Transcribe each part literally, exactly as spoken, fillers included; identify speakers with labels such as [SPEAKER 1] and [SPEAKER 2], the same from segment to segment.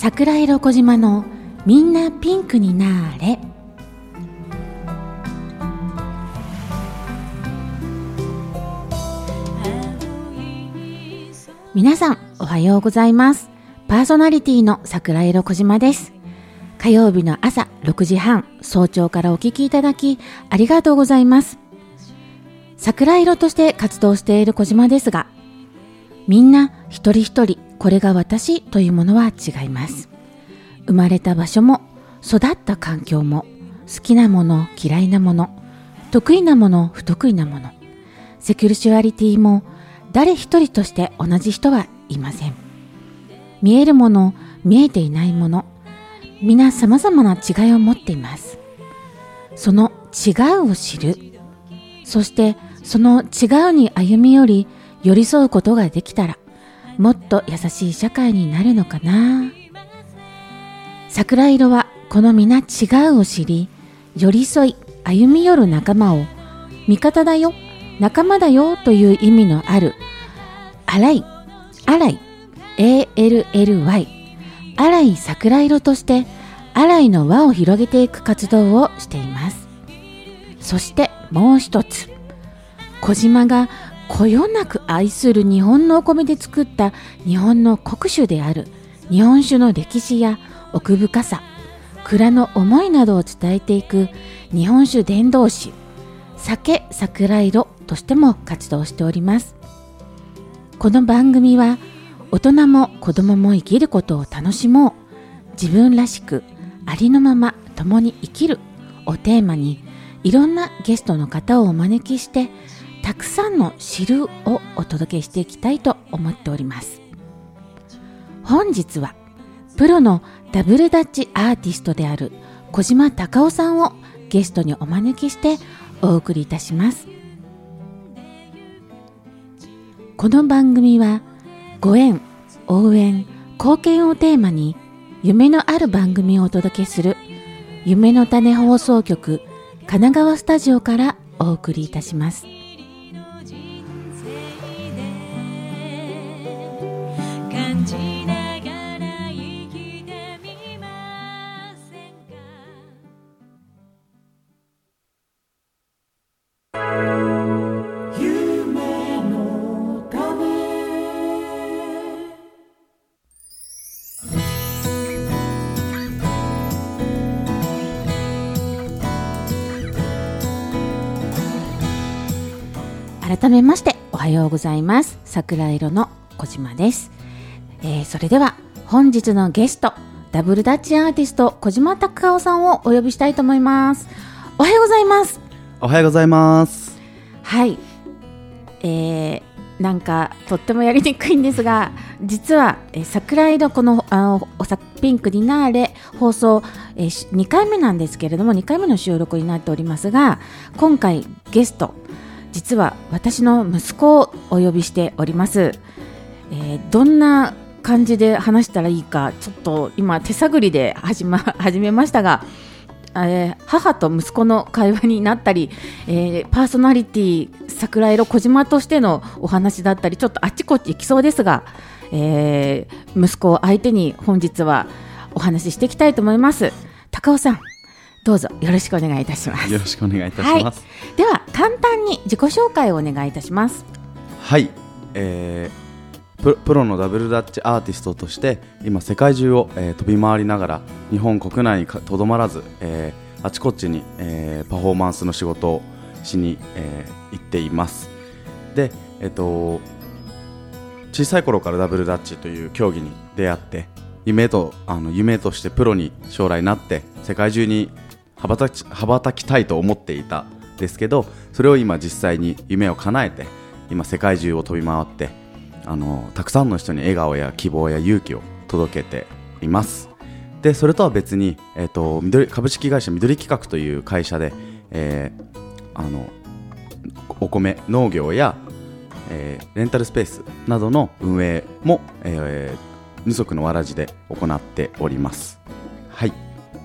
[SPEAKER 1] 桜色小島のみんなピンクになーれ。皆さんおはようございます。パーソナリティの桜色小島です。火曜日の朝ろくじはん、早朝からお聞きいただきありがとうございます。桜色として活動している小島ですが、みんな一人一人これが私というものは違います。生まれた場所も育った環境も好きなもの嫌いなもの、得意なもの不得意なもの、セクシュアリティも誰一人として同じ人はいません。見えるもの、見えていないもの、皆様々な違いを持っています。その違うを知る、そしてその違うに歩み寄り寄り添うことができたら、もっと優しい社会になるのかな。桜色はこの皆違うを知り、寄り添い歩み寄る仲間を味方だよ、仲間だよという意味のあるアライ、アライ エーエルエルワイ アライ桜色としてアライの輪を広げていく活動をしています。そしてもう一つ、小島がこよなく愛する日本のお米で作った日本の国酒である日本酒の歴史や奥深さ、蔵の思いなどを伝えていく日本酒伝道師、酒桜色としても活動しております。この番組は大人も子供も生きることを楽しもう、自分らしくありのまま共に生きるをテーマに、いろんなゲストの方をお招きしてたくさんの知るをお届けしていきたいと思っております。本日はプロのダブルダッチアーティストである小島貴夫さんをゲストにお招きしてお送りいたします。この番組はご縁、応援、貢献をテーマに夢のある番組をお届けする夢の種放送局神奈川スタジオからお送りいたします。改めましておはようございます。桜色の小島です。えー、それでは本日のゲスト、ダブルダッチアーティスト小島貴夫さんをお呼びしたいと思います。おはようございます。
[SPEAKER 2] おはようございます。
[SPEAKER 1] はい、えー、なんかとってもやりにくいんですが、実は、えー、桜色このあのおさピンクになーれ放送、えー、にかいめなんですけれども、にかいめの収録になっておりますが、今回ゲスト実は私の息子をお呼びしております。えー、どんな感じで話したらいいかちょっと今手探りで始、ま、始めましたが、えー、母と息子の会話になったり、えー、パーソナリティ桜色小島としてのお話だったり、ちょっとあっちこっち行きそうですが、えー、息子を相手に本日はお話ししていきたいと思います。貴夫さん、どうぞよろしくお願いいたします。
[SPEAKER 2] よろしくお願いいたします。
[SPEAKER 1] はい、では簡単に自己紹介をお願いいたします。
[SPEAKER 2] はい、えー、プ, プロのダブルダッチアーティストとして今世界中を、えー、飛び回りながら日本国内にとどまらず、えー、あちこちに、えー、パフォーマンスの仕事をしに、えー、行っています。で、えーと、小さい頃からダブルダッチという競技に出会って、夢とあの夢としてプロに将来なって世界中に羽ばたき、羽ばたきたいと思っていたんですけど、それを今実際に夢を叶えて今世界中を飛び回ってあのたくさんの人に笑顔や希望や勇気を届けています。でそれとは別に、えーと、緑株式会社緑企画という会社で、えー、あのお米農業や、えー、レンタルスペースなどの運営も、えー、二足のわらじで行っております。はい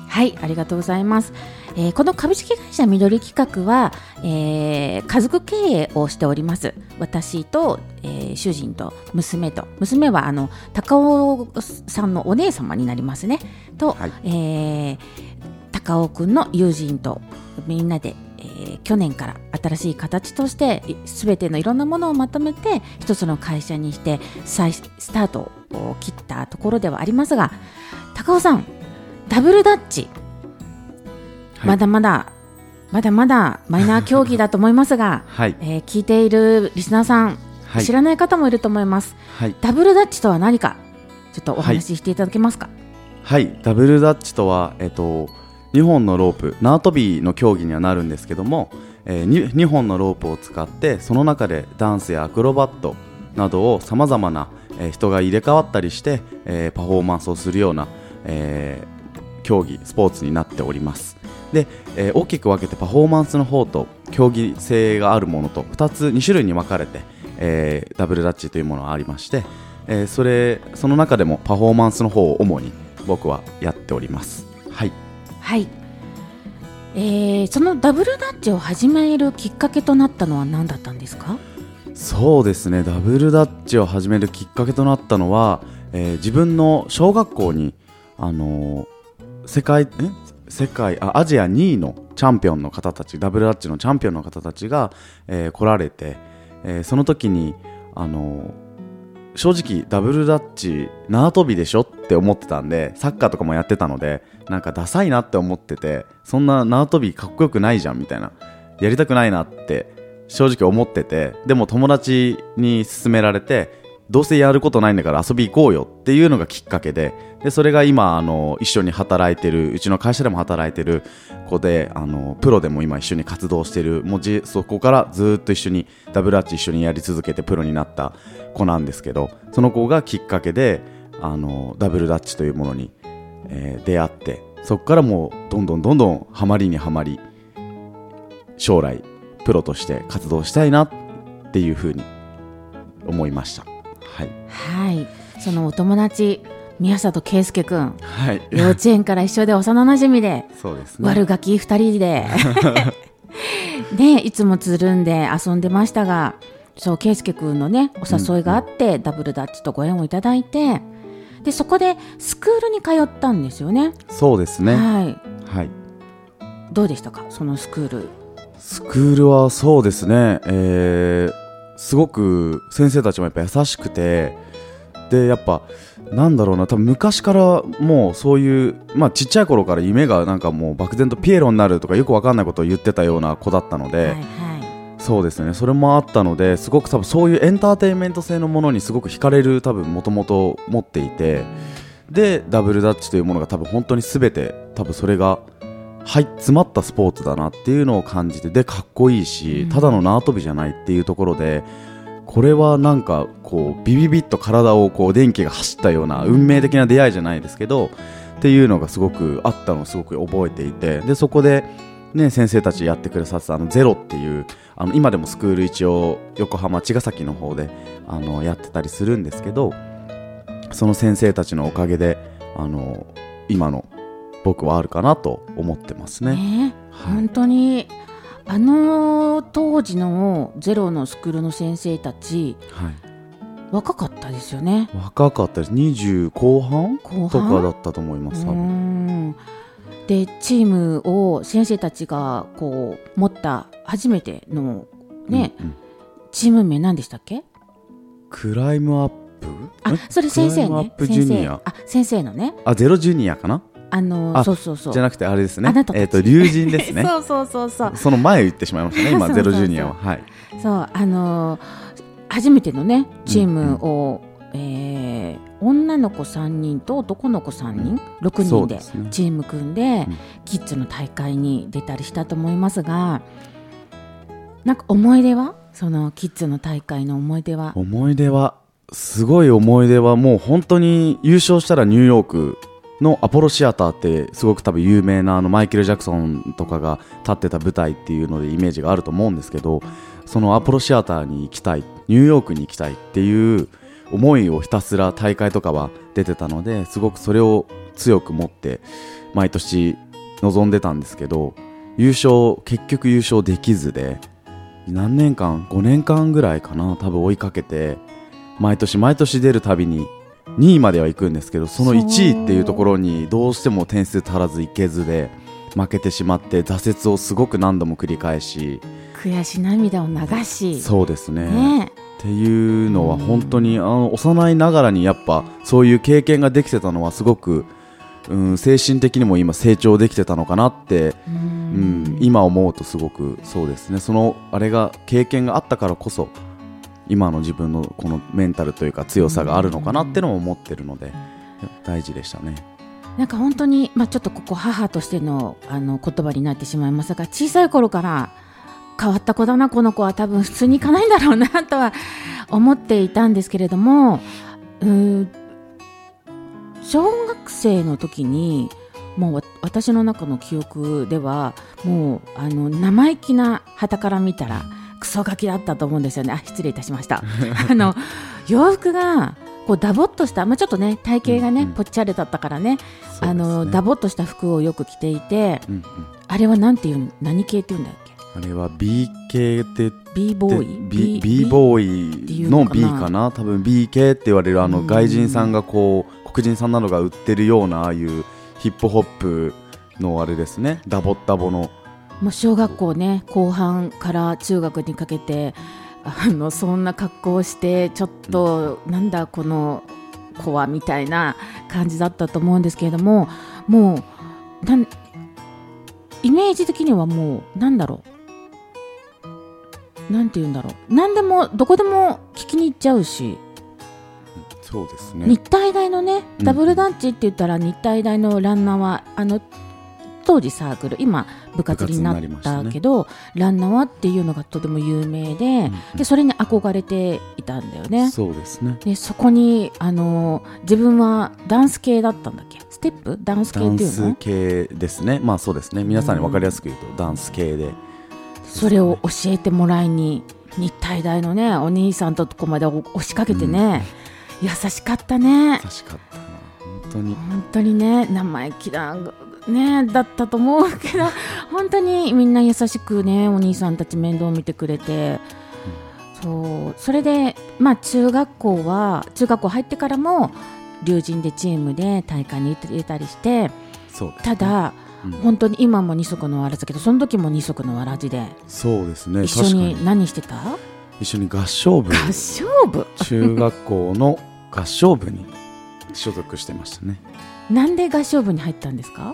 [SPEAKER 1] はい、ありがとうございます。えー、この株式会社緑企画は、えー、家族経営をしております。私と、えー、主人と娘と、娘はあの高尾さんのお姉様になりますねと、はい、えー、高尾くんの友人とみんなで、えー、去年から新しい形として全てのいろんなものをまとめて一つの会社にして再スタートを切ったところではありますが、高尾さん、ダブルダッチ、はい、まだまだまだまだマイナー競技だと思いますが、はい、えー、聞いているリスナーさん、はい、知らない方もいると思います、はい、ダブルダッチとは何かちょっとお話ししていただけますか。
[SPEAKER 2] はい、はい、ダブルダッチとは、えっと、にほんのロープ、縄跳びの競技にはなるんですけども、えー、に, にほんのロープを使ってその中でダンスやアクロバットなどをさまざまな、えー、人が入れ替わったりして、えー、パフォーマンスをするような、えー競技スポーツになっております。で、えー、大きく分けてパフォーマンスの方と競技性があるものとふたつに種類に分かれて、えー、ダブルダッチというものがありまして、えー、それその中でもパフォーマンスの方を主に僕はやっております。はい、
[SPEAKER 1] はい、えー、そのダブルダッチを始めるきっかけとなったのは何だったんですか。
[SPEAKER 2] そうですね、ダブルダッチを始めるきっかけとなったのは、えー、自分の小学校にあのー世界、え世界あアジアにいのチャンピオンの方たち、ダブルダッチのチャンピオンの方たちが、えー、来られて、えー、その時に、あのー、正直ダブルダッチ縄跳びでしょって思ってたんで、サッカーとかもやってたのでなんかダサいなって思ってて、そんな縄跳びかっこよくないじゃんみたいな、やりたくないなって正直思ってて、でも友達に勧められて、どうせやることないんだから遊び行こうよっていうのがきっかけで、でそれが今あの一緒に働いてる、うちの会社でも働いてる子で、あのプロでも今一緒に活動してる、もうじそこからずっと一緒にダブルダッチ一緒にやり続けてプロになった子なんですけど、その子がきっかけであのダブルダッチというものに、えー、出会って、そこからもうどんどんどんどんハマりにはまり、将来プロとして活動したいなっていうふうに思いました。はい、
[SPEAKER 1] はい、そのお友達宮里圭介くん、
[SPEAKER 2] はい、
[SPEAKER 1] 幼稚園から一緒で幼なじみで、
[SPEAKER 2] そうですね、
[SPEAKER 1] 悪ガキふたりでね、いつもつるんで遊んでましたが、そう圭介くんのねお誘いがあって、うん、ダブルダッチとご縁をいただいて、でそこでスクールに通ったんですよね。
[SPEAKER 2] そうですね、
[SPEAKER 1] はい、
[SPEAKER 2] はい、
[SPEAKER 1] どうでしたか、そのスクール。
[SPEAKER 2] スクールはそうですね、えーすごく先生たちもやっぱ優しくて、でやっぱなんだろうな、多分昔からもうそういう、まあちっちゃい頃から夢がなんかもう漠然とピエロになるとかよくわかんないことを言ってたような子だったので、はいはい、そうですね、それもあったので、すごく多分そういうエンターテインメント性のものにすごく惹かれる多分もともと持っていて、でダブルダッチというものが多分本当に全て多分それがはい詰まったスポーツだなっていうのを感じて、でかっこいいし、ただの縄跳びじゃないっていうところで、これはなんかこうビビビッと体をこう電気が走ったような運命的な出会いじゃないですけどっていうのがすごくあったのをすごく覚えていて、でそこで、ね、先生たちやってくださってたあのゼロっていう、あの今でもスクール一応横浜茅ヶ崎の方であのやってたりするんですけど、その先生たちのおかげであの今の僕はあるかなと思ってますね。
[SPEAKER 1] ね、はい、本当にあの当時のゼロのスクールの先生たち、はい、若かったですよね。
[SPEAKER 2] 若かったです。にじゅう後半とかだったと思います。多分
[SPEAKER 1] でチームを先生たちがこう持った初めての、ね、うんうん、チーム名何でしたっけ。
[SPEAKER 2] クライムアップ、
[SPEAKER 1] あそれ先生ね、
[SPEAKER 2] クライムアップジュニア、
[SPEAKER 1] あ先生のね、
[SPEAKER 2] あゼロジュニアかな、
[SPEAKER 1] あのー、そうそうそう、
[SPEAKER 2] じゃなくてあれですね、
[SPEAKER 1] あなたたち、
[SPEAKER 2] えーと龍神ですね
[SPEAKER 1] そうそうそうそう、
[SPEAKER 2] その前言ってしまいましたね今ゼロジュニアは。はい、
[SPEAKER 1] そうあのー、初めてのねチームを、うんうん、えー、女の子さんにんと男の子さんにん、うん、ろくにんでチーム組んで、うん、キッズの大会に出たりしたと思いますが、なんか思い出は、そのキッズの大会の思い出は。
[SPEAKER 2] 思い出はすごい思い出はもう本当に優勝したらニューヨークのアポロシアターってすごく多分有名なあのマイケル・ジャクソンとかが立ってた舞台っていうのでイメージがあると思うんですけど、そのアポロシアターに行きたい、ニューヨークに行きたいっていう思いをひたすら大会とかは出てたので、すごくそれを強く持って毎年臨んでたんですけど、優勝結局優勝できずで、何年間ごねんかんぐらいかな、多分追いかけて毎年毎年出るたびににいまでは行くんですけど、そのいちいっていうところにどうしても点数足らず行けずで負けてしまって、挫折をすごく何度も繰り返し、
[SPEAKER 1] 悔し涙を流し、
[SPEAKER 2] そうですね、
[SPEAKER 1] ね
[SPEAKER 2] っていうのは本当にあの幼いながらにやっぱそういう経験ができてたのはすごく、うん、精神的にも今成長できてたのかなって、うん、今思うとすごくそうですね、そのあれが経験があったからこそ今の自分のこのメンタルというか強さがあるのかなってのも思ってるので、大事でしたね。
[SPEAKER 1] なんか本当に、まあ、ちょっとここ母としての、あの言葉になってしまいますが、小さい頃から変わった子だなこの子は、多分普通にいかないんだろうなとは思っていたんですけれども、うー小学生の時にもう私の中の記憶ではもうあの生意気な傍から見たらクソガキだったと思うんですよね。あ、失礼いたしましたあの洋服がこうダボっとした、まあ、ちょっとね体型がね、うんうん、ぽっちゃれだったから ね, ねあのダボっとした服をよく着ていて、うんうん、あれはなんていう何系っていうんだっけ。
[SPEAKER 2] あれは B 系って
[SPEAKER 1] B ボーイ
[SPEAKER 2] B, B ボーイの B かな、多分 B 系って言われるあの外人さんがこう黒人さんなどが売ってるようなああいうヒップホップのあれですね、ダボッダボの、
[SPEAKER 1] もう小学校ね後半から中学にかけてあのそんな格好をしてちょっと、うん、なんだこの子はみたいな感じだったと思うんですけれども、もうなんイメージ的にはもうなんだろう、なんて言うんだろう、何でもどこでも聞きに行っちゃうし、
[SPEAKER 2] そうですね、
[SPEAKER 1] 日体大のねダブルダッチって言ったら、うん、日体大のランナーはあの当時サークル、今部活になったけど、ね、ランナーっていうのがとても有名 で,、うんうん、でそれに憧れていたんだよね。
[SPEAKER 2] そうですね。
[SPEAKER 1] でそこにあの自分はダンス系だったんだっけ、ステップダンス系っていうの、
[SPEAKER 2] ダンス系ですね。まあそうですね、皆さんに分かりやすく言うと、うん、ダンス系で
[SPEAKER 1] それを教えてもらいに日体大のねお兄さんとこまで押しかけてね、うん、優しかったね。
[SPEAKER 2] 優しかったな本当に
[SPEAKER 1] 本当にね、生意気だねだったと思うけど本当にみんな優しくねお兄さんたち面倒を見てくれて、うん、そうそれでまあ中学校は中学校入ってからも龍神でチームで大会に出たりして、
[SPEAKER 2] そうですね、
[SPEAKER 1] ただ、うん、本当に今も二足のわらじだけどその時も二足のわらじで、
[SPEAKER 2] そうですね、
[SPEAKER 1] 一緒に何してた？
[SPEAKER 2] 一緒に合唱部
[SPEAKER 1] 合唱部
[SPEAKER 2] 中学校の合唱部に所属してましたね。
[SPEAKER 1] なんで合唱部に入ったんですか？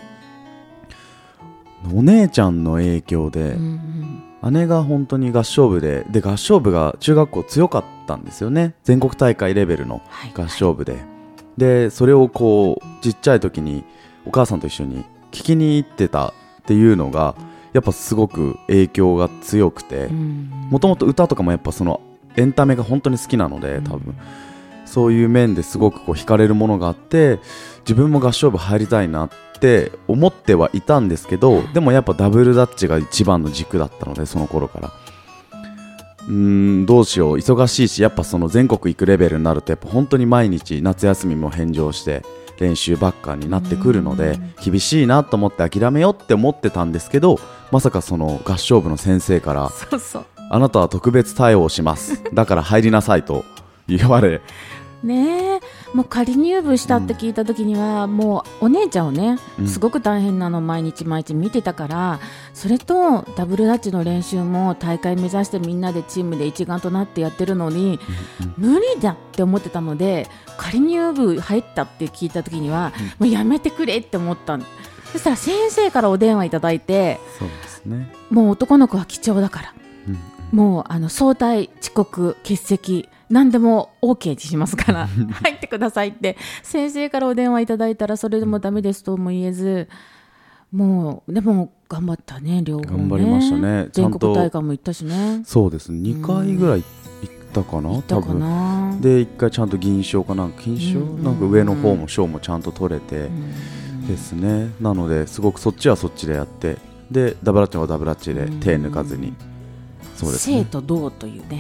[SPEAKER 2] お姉ちゃんの影響で、うんうん、姉が本当に合唱部で、で合唱部が中学校強かったんですよね。全国大会レベルの合唱部で、はいはい、でそれをこうちっちゃい時にお母さんと一緒に聞きに行ってたっていうのがやっぱすごく影響が強くて、もともと歌とかもやっぱそのエンタメが本当に好きなので、多分、うん、そういう面ですごくこう惹かれるものがあって、自分も合唱部入りたいなって思ってはいたんですけど、でもやっぱダブルダッチが一番の軸だったので、その頃からうーんどうしよう、忙しいし、やっぱその全国行くレベルになるとやっぱ本当に毎日夏休みも返上して練習ばっかになってくるので厳しいなと思って諦めようって思ってたんですけど、まさかその合唱部の先生から
[SPEAKER 1] そうそう
[SPEAKER 2] あなたは特別対応しますだから入りなさいと言われ
[SPEAKER 1] ねえ、もう仮入部したって聞いた時には、うん、もうお姉ちゃんをねすごく大変なの毎日毎日見てたから、それとダブルダッチの練習も大会目指してみんなでチームで一丸となってやってるのに、うん、無理だって思ってたので、仮入部入ったって聞いた時には、うん、もうやめてくれって思ったの。そしたら先生からお電話いただいて、
[SPEAKER 2] そうですね、
[SPEAKER 1] もう男の子は貴重だから、うん、もうあの早退遅刻欠席何でも OK にしますから入ってくださいって先生からお電話いただいたら、それでもダメですとも言えず、もうでも頑張ったね、両方ね。
[SPEAKER 2] 頑張りましたね。
[SPEAKER 1] 全国大会も行ったしね。
[SPEAKER 2] そうですね、にかいぐらい行ったかな、
[SPEAKER 1] 行ったかな。
[SPEAKER 2] 多分でいっかいちゃんと銀賞かなんか金賞、うん、なんか上の方も賞もちゃんと取れてですね、なのですごくそっちはそっちでやって、でダブラッチはダブラッチで手抜かずに、そうですね、
[SPEAKER 1] 生と同というね、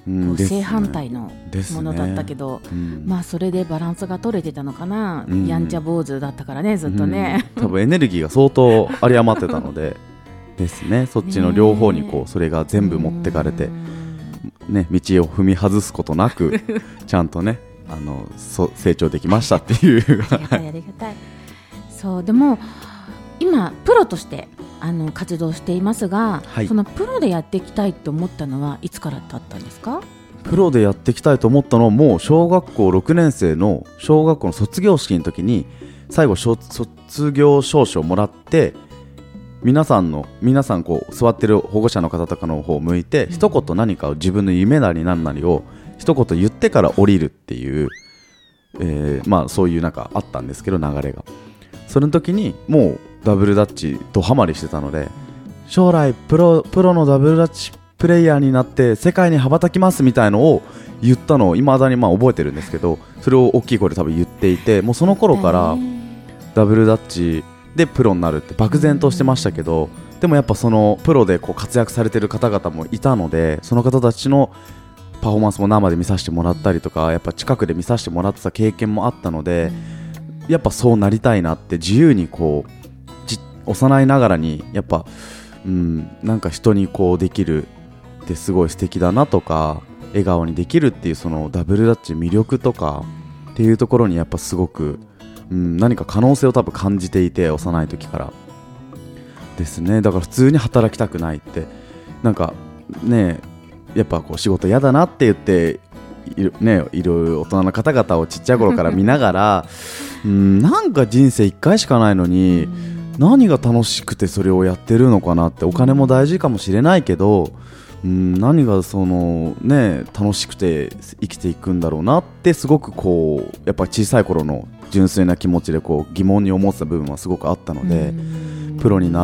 [SPEAKER 2] うん
[SPEAKER 1] こう正反対の
[SPEAKER 2] ですね
[SPEAKER 1] ものだったけど、
[SPEAKER 2] うん、
[SPEAKER 1] まあそれでバランスが取れてたのかな、
[SPEAKER 2] うん、
[SPEAKER 1] やんちゃ坊主だったからねずっとね、
[SPEAKER 2] うん、多分エネルギーが相当有り余ってたのでですね、そっちの両方にこうそれが全部持ってかれて、ね、道を踏み外すことなくちゃんとねあのそ成長できましたっていう
[SPEAKER 1] ありがたいありがたい。そうでも今プロとしてあの活動していますが、はい、そのプロでやっていきたいと思ったのはいつからだったんですか？
[SPEAKER 2] プロでやっていきたいと思ったのはもう小学校ろくねん生の小学校の卒業式の時に最後卒業証書をもらって皆さんの皆さんこう座ってる保護者の方とかの方を向いて、うん、一言何かを自分の夢なり何なりを一言言ってから降りるっていう、えー、まあそういうなんかあったんですけど流れがその時にもうダブルダッチドハマりしてたので将来プロ、プロのダブルダッチプレイヤーになって世界に羽ばたきますみたいのを言ったのを未だにまあ覚えてるんですけどそれを大きい声で多分言っていてもうその頃からダブルダッチでプロになるって漠然としてましたけどでもやっぱそのプロでこう活躍されてる方々もいたのでその方たちのパフォーマンスも生で見させてもらったりとかやっぱ近くで見させてもらってた経験もあったのでやっぱそうなりたいなって自由にこう幼いながらにやっぱ、うん、なんか人にこうできるってすごい素敵だなとか笑顔にできるっていうそのダブルダッチ魅力とかっていうところにやっぱすごく、うん、何か可能性を多分感じていて幼い時からですね。だから普通に働きたくないってなんかねやっぱこう仕事嫌だなって言っている、ね、いる大人の方々をちっちゃい頃から見ながらうんなんか人生いっかいしかないのに何が楽しくてそれをやってるのかなってお金も大事かもしれないけどうん何がその、ね、楽しくて生きていくんだろうなってすごくこうやっぱ小さい頃の純粋な気持ちでこう疑問に思ってた部分はすごくあったのでプロになって、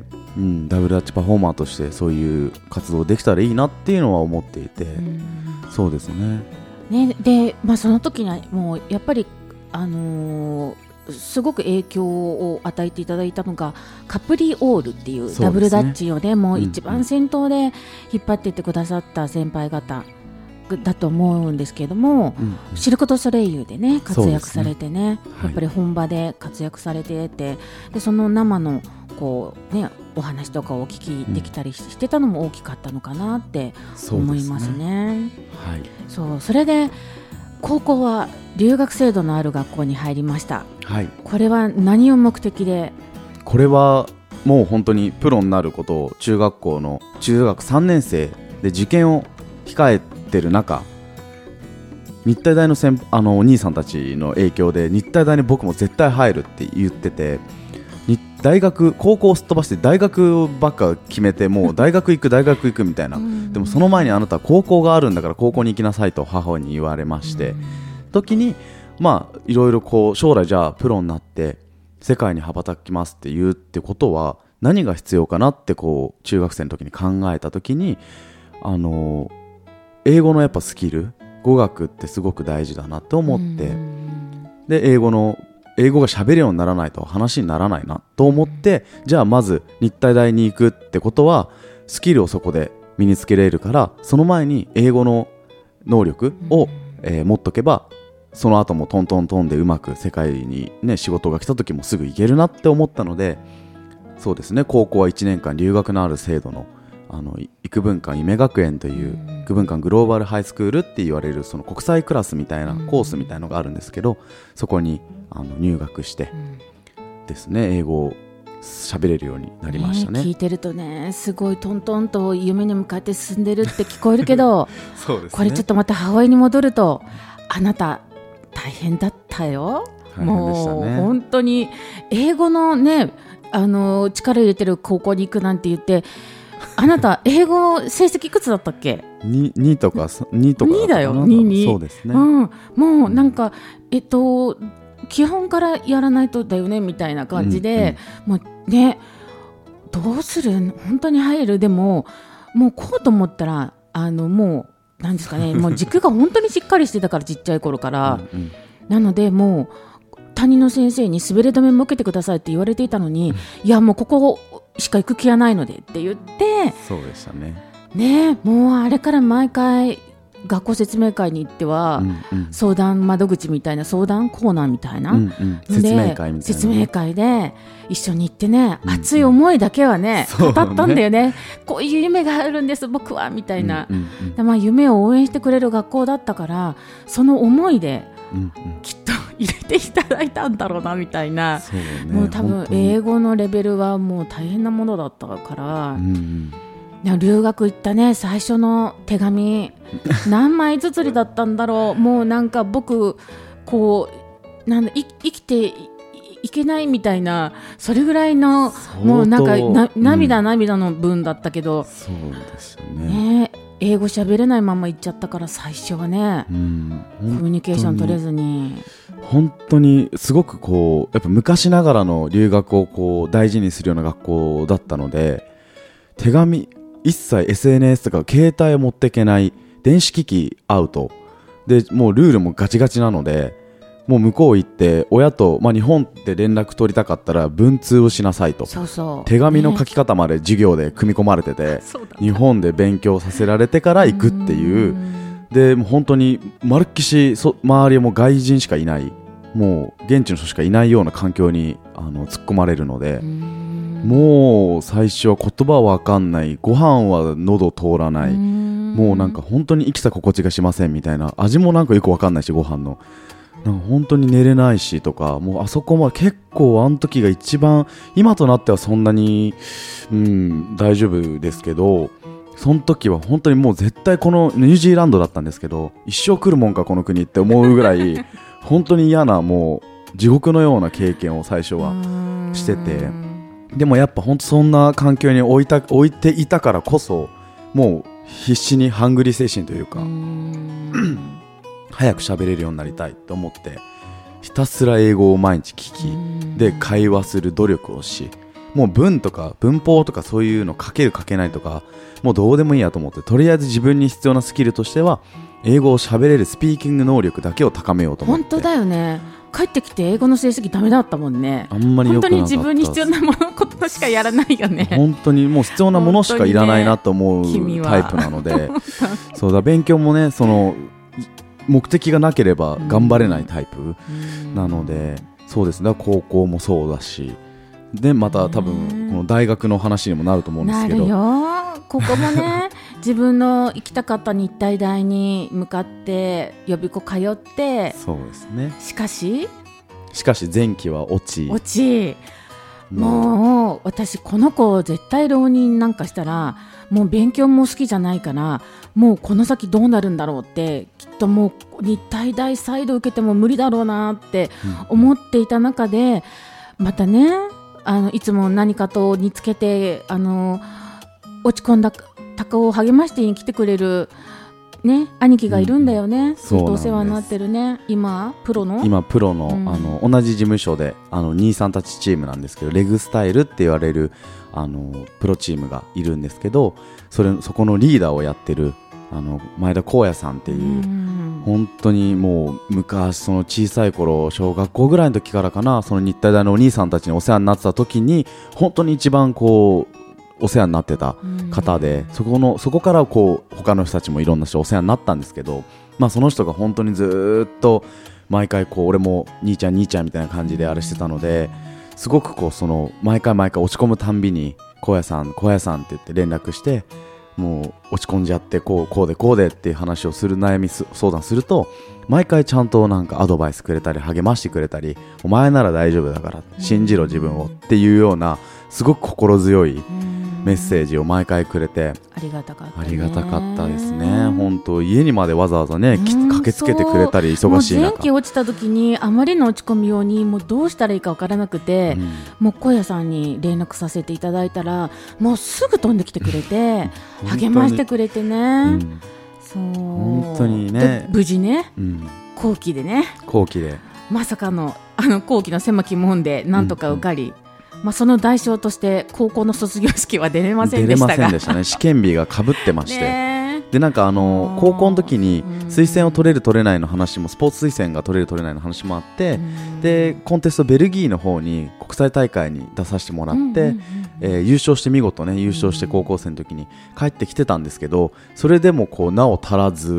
[SPEAKER 2] うん、ダブルダッチパフォーマーとしてそういう活動できたらいいなっていうのは思っていてそうですね。
[SPEAKER 1] ねで、まあ、その時にはもうやっぱりあのーすごく影響を与えていただいたのがカプリオールっていうダブルダッチをねもう一番先頭で引っ張っていってくださった先輩方だと思うんですけれども、うんうん、シルク・ドゥ・ソレイユでね活躍されて ね, ねやっぱり本場で活躍されててでその生のこう、ね、お話とかをお聞きできたりしてたのも大きかったのかなって思いますね。 そうですね、はい、そうそれで高校は留学制度のある学校に入りました、はい、これは何を目的で？
[SPEAKER 2] これはもう本当にプロになることを中学校の中学さんねん生で受験を控えてる中日体大 の, 先あのお兄さんたちの影響で日体大に僕も絶対入るって言ってて大学高校をすっ飛ばして大学ばっか決めてもう大学行く大学行くみたいなでもその前にあなたは高校があるんだから高校に行きなさいと母に言われまして時にまあいろいろこう将来じゃあプロになって世界に羽ばたきますって言うってことは何が必要かなってこう中学生の時に考えた時にあの英語のやっぱスキル語学ってすごく大事だなと思ってで英語の英語が喋れるようにならないと話にならないなと思ってじゃあまず日体大に行くってことはスキルをそこで身につけられるからその前に英語の能力を、えー、持っとけばその後もトントントンでうまく世界に、ね、仕事が来た時もすぐ行けるなって思ったのでそうですね高校はいちねんかん留学のある制度のあの育文館夢学園という育文館グローバルハイスクールって言われるその国際クラスみたいなコースみたいなのがあるんですけどそこにあの入学してですね英語を喋れるようになりましたね。
[SPEAKER 1] 聞いてるとねすごいトントンと夢に向かって進んでるって聞こえるけどそうですね、これちょっとまたハワイに戻るとあなた大変だったよ。大変でしたね。もう本当に英語のねあの力入れてる高校に行くなんて言ってあなた英語成績いくつだったっけ？
[SPEAKER 2] に, にとかにとか
[SPEAKER 1] にだよ。にに
[SPEAKER 2] そうですね、
[SPEAKER 1] うん、もうなんか、うん、えっと基本からやらないとだよねみたいな感じで、うんうん、もうねどうする本当に入るでももうこうと思ったらあのもうなんですかねもう軸が本当にしっかりしてたからちっちゃい頃からうん、うん、なのでもう担任の先生に滑り止めも受けてくださいって言われていたのに、うん、いやもうここしか行く気はないのでって言って
[SPEAKER 2] そうでしたね。
[SPEAKER 1] ねもうあれから毎回学校説明会に行っては、
[SPEAKER 2] うんうん、
[SPEAKER 1] 相談窓口みたいな相談コーナーみたいな、
[SPEAKER 2] うんうん、説明会みたいな
[SPEAKER 1] 説明会で一緒に行ってね、
[SPEAKER 2] うんうん、
[SPEAKER 1] 熱い思いだけはね、
[SPEAKER 2] 語
[SPEAKER 1] 語ったんだよね。こういう夢があるんです僕はみたいな、
[SPEAKER 2] うんうんうん、
[SPEAKER 1] でまあ、夢を応援してくれる学校だったから、その思いで、うんうん、きっと入れていただいたんだろうなみたいな。そうね、もう多分英語のレベルはもう大変なものだったから、うんうん、留学行ったね最初の手紙何枚綴りだったんだろう。もうなんか僕こうなんだい生きて い, いけないみたいな、それぐらいのもうなんかな涙、うん、涙の分だったけど、
[SPEAKER 2] そうですよね。
[SPEAKER 1] ね、英語喋れないまま行っちゃったから最初はね、うん、コミュニケーション取れずに、
[SPEAKER 2] 本当にすごくこうやっぱ昔ながらの留学をこう大事にするような学校だったので、手紙一切 エスエヌエス とか携帯を持っていけない、電子機器アウトで、もうルールもガチガチなので、もう向こう行って親と、まあ、日本って連絡取りたかったら文通をしなさいと。
[SPEAKER 1] そうそう、
[SPEAKER 2] 手紙の書き方まで授業で組み込まれてて、ね、日本で勉強させられてから行くっていう、でもう本当にまるっきしそ周りはもう外人しかいない、もう現地の人しかいないような環境にあの突っ込まれるので、もう最初は言葉は分かんない、ご飯は喉通らない、もうなんか本当に生きた心地がしませんみたいな、味もなんかよく分かんないし、ご飯のなんか本当に寝れないしとか、もうあそこまで結構あの時が一番、今となってはそんなに、うん、大丈夫ですけど、その時は本当にもう絶対このニュージーランドだったんですけど、一生来るもんかこの国って思うぐらい本当に嫌な、もう地獄のような経験を最初はしてて、でもやっぱ本当そんな環境に置いた、置いていたからこそ、もう必死にハングリー精神というか早く喋れるようになりたいと思って、ひたすら英語を毎日聞きで会話する努力をし、もう文とか文法とかそういうの書ける書けないとかもうどうでもいいやと思って、とりあえず自分に必要なスキルとしては英語を喋れるスピーキング能力だけを高めようと思って。
[SPEAKER 1] 本当だよね、帰ってきて英語の成績ダメだったもんね。
[SPEAKER 2] あんまり良くなかった。
[SPEAKER 1] 本当に自分に必要なものことしかやらないよね。
[SPEAKER 2] 本当にもう必要なものしかいらないなと思う、ね、タイプなのでそうだ、勉強もね、その目的がなければ頑張れないタイプなので、うん、そうですね、高校もそうだし、でまた多分この大学の話にもなると思うんですけど、
[SPEAKER 1] なるよ、ここもね自分の行きたかった日体大に向かって予備校通って、
[SPEAKER 2] そうですね、
[SPEAKER 1] しかし
[SPEAKER 2] しかし前期は落ち
[SPEAKER 1] 落ちもう私この子絶対浪人なんかしたらもう勉強も好きじゃないから、もうこの先どうなるんだろうって、きっともう日体大再度受けても無理だろうなって思っていた中で、またね、あのいつも何かとにつけてあの落ち込んだ鷹を励ましてに来てくれるね、兄貴がいるんだよね、うん、ずっとお世話になってるね、今プロの
[SPEAKER 2] 今プロの、うん、あの同じ事務所であの兄さんたちチームなんですけど、レグスタイルって言われるあのプロチームがいるんですけど、それそこのリーダーをやってるあの前田光也さんっていう、うん、本当にもう昔、その小さい頃小学校ぐらいの時からかな、その日体大のお兄さんたちにお世話になってた時に本当に一番こうお世話になってた方で、そこのそこからこう他の人たちもいろんな人お世話になったんですけど、まあ、その人が本当にずっと毎回こう俺も兄ちゃん兄ちゃんみたいな感じであれしてたので、すごくこうその毎回毎回落ち込むたんびに小屋さん小屋さんって言って連絡して、もう落ち込んじゃってこうこうでこうでっていう話をする、悩み相談すると毎回ちゃんとなんかアドバイスくれたり励ましてくれたり、お前なら大丈夫だから信じろ自分をっていうようなすごく心強いメッセージを毎回くれて、
[SPEAKER 1] ありがたかったね。
[SPEAKER 2] ありがたかったですね。本当家にまでわざわざね、駆けつけてくれたり、忙しい中、
[SPEAKER 1] もう前期落ちた時にあまりの落ち込みようにもうどうしたらいいか分からなくて、うん、もう小屋さんに連絡させていただいたらもうすぐ飛んできてくれて励ましてくれてね、うん、そう
[SPEAKER 2] 本当にね、
[SPEAKER 1] 無事ね、
[SPEAKER 2] うん、
[SPEAKER 1] 後期でね、
[SPEAKER 2] 後期で
[SPEAKER 1] まさかのあの後期の狭き門でなんとか受かり、うんうん、まあ、その代償として高校の卒業式は出れませんでしたが、
[SPEAKER 2] 出れませんでしたね。試験日がかぶってまして、でなんかあの高校の時に推薦を取れる取れないの話も、スポーツ推薦が取れる取れないの話もあって、でコンテストベルギーの方に国際大会に出させてもらって、えー、優勝して見事ね優勝して高校生の時に帰ってきてたんですけど、それでもこうなお足らず、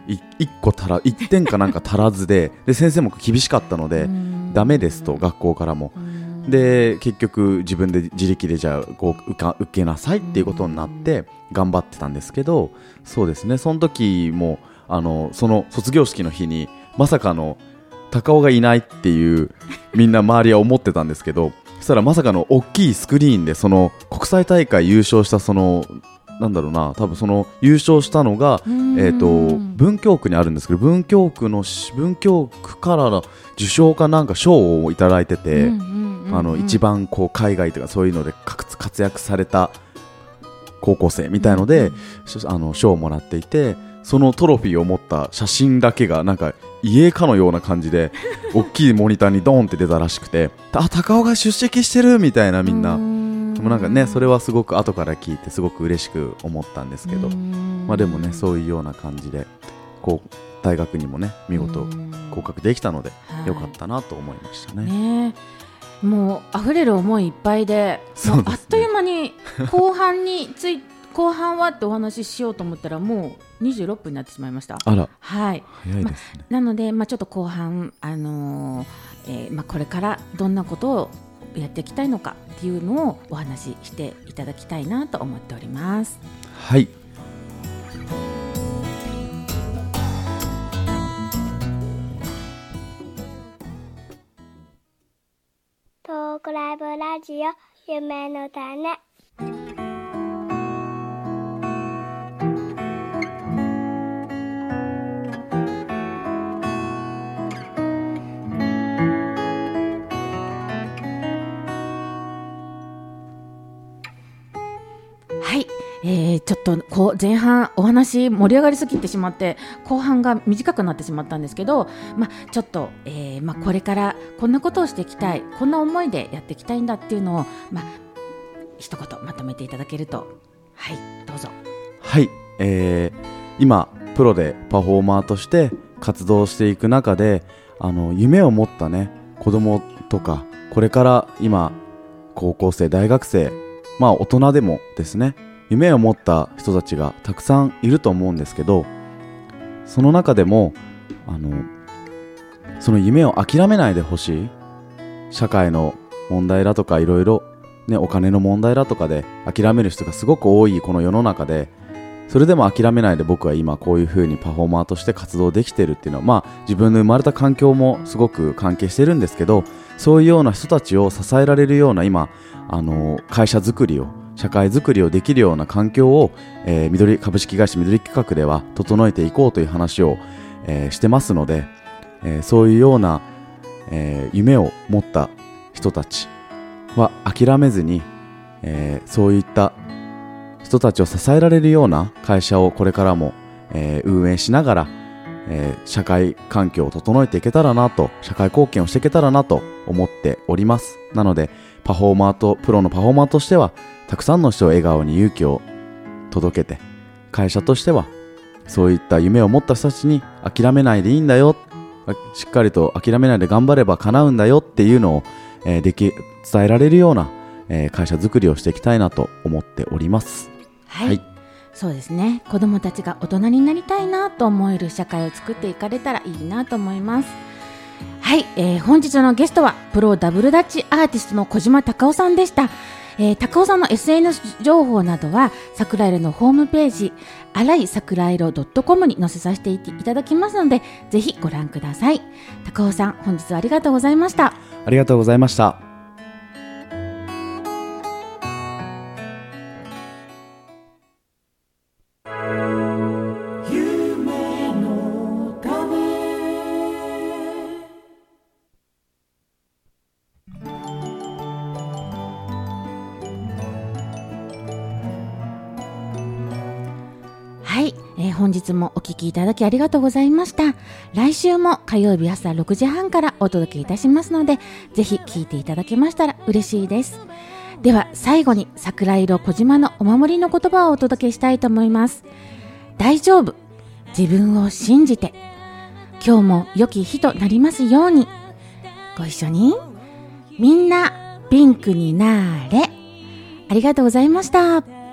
[SPEAKER 2] いいっこ足らいってんかなんか足らずで、で先生も厳しかったのでダメですと、学校からも。で結局自分で自力でじゃあこう受か受けなさいっていうことになって頑張ってたんですけど、そうですね、その時もあのその卒業式の日にまさかの高尾がいないっていうみんな周りは思ってたんですけど、そしたらまさかの大きいスクリーンでその国際大会優勝したそのなんだろうな、多分その優勝したのが、えーと文京区にあるんですけど、文京区の文京区からの受賞かなんか賞をいただいてて、あの一番こう海外とかそういうので活躍された高校生みたいので、うん、あの賞をもらっていて、そのトロフィーを持った写真だけがなんか家かのような感じで大きいモニターにドーンって出たらしくてあ、高尾が出席してるみたいな、みんなでもなんかね、それはすごく後から聞いてすごく嬉しく思ったんですけど、まあでもね、そういうような感じでこう大学にもね見事合格できたのでよかったなと思いましたね。
[SPEAKER 1] ね、もう溢れる思いいっぱいで、もうあっという間に後半につい後半はってお話ししようと思ったらもうにじゅうろっぷんになってしまいました。
[SPEAKER 2] あら、
[SPEAKER 1] はい、
[SPEAKER 2] 早いですね。
[SPEAKER 1] ま、なので、まあ、ちょっと後半、あのーえーまあ、これからどんなことをやっていきたいのかっていうのをお話ししていただきたいなと思っております。
[SPEAKER 2] はい、
[SPEAKER 3] トークライブラジオ夢の種。
[SPEAKER 1] はい、えー、ちょっとこう前半お話盛り上がりすぎてしまって後半が短くなってしまったんですけど、まあ、ちょっと、えーまあ、これからこんなことをしていきたい、こんな思いでやっていきたいんだっていうのを、まあ、一言まとめていただけると。はい、どうぞ。
[SPEAKER 2] はい、えー、今プロでパフォーマーとして活動していく中で、あの夢を持ったね子供とか、これから今高校生大学生、まあ大人でもですね、夢を持った人たちがたくさんいると思うんですけど、その中でもあのその夢を諦めないでほしい。社会の問題だとかいろいろね、お金の問題だとかで諦める人がすごく多いこの世の中で、それでも諦めないで僕は今こういう風にパフォーマーとして活動できてるっていうのは、まあ自分の生まれた環境もすごく関係してるんですけど、そういうような人たちを支えられるような今あの会社づくりを、社会づくりをできるような環境を、えー、緑株式会社緑企画では整えていこうという話を、えー、してますので、えー、そういうような、えー、夢を持った人たちは諦めずに、えー、そういった人たちを支えられるような会社をこれからも、えー、運営しながら、えー、社会環境を整えていけたらなと、社会貢献をしていけたらなと思っております。なのでパフォーマーとプロのパフォーマーとしてはたくさんの人を笑顔に勇気を届けて、会社としてはそういった夢を持った人たちに諦めないでいいんだよ、しっかりと諦めないで頑張れば叶うんだよっていうのを、えー、でき伝えられるような、えー、会社づくりをしていきたいなと思っております。
[SPEAKER 1] はい、
[SPEAKER 2] はい、
[SPEAKER 1] そうですね、子どもたちが大人になりたいなと思える社会を作っていかれたらいいなと思います。はい、えー、本日のゲストはプロダブルダッチアーティストの小島隆夫さんでした。えー、高尾さんの エスエヌエス 情報などは桜色のホームページあらいさくらいろ .com に載せさせていただきますので、ぜひご覧ください。高尾さん、本日はありがとうございました。
[SPEAKER 2] ありがとうございました。
[SPEAKER 1] はい、えー、本日もお聞きいただきありがとうございました。来週も火曜日朝ろくじはんからお届けいたしますので、ぜひ聞いていただけましたら嬉しいです。では最後に桜色小島のお守りの言葉をお届けしたいと思います。大丈夫、自分を信じて、今日も良き日となりますように。ご一緒に、みんなピンクになーれ。ありがとうございました。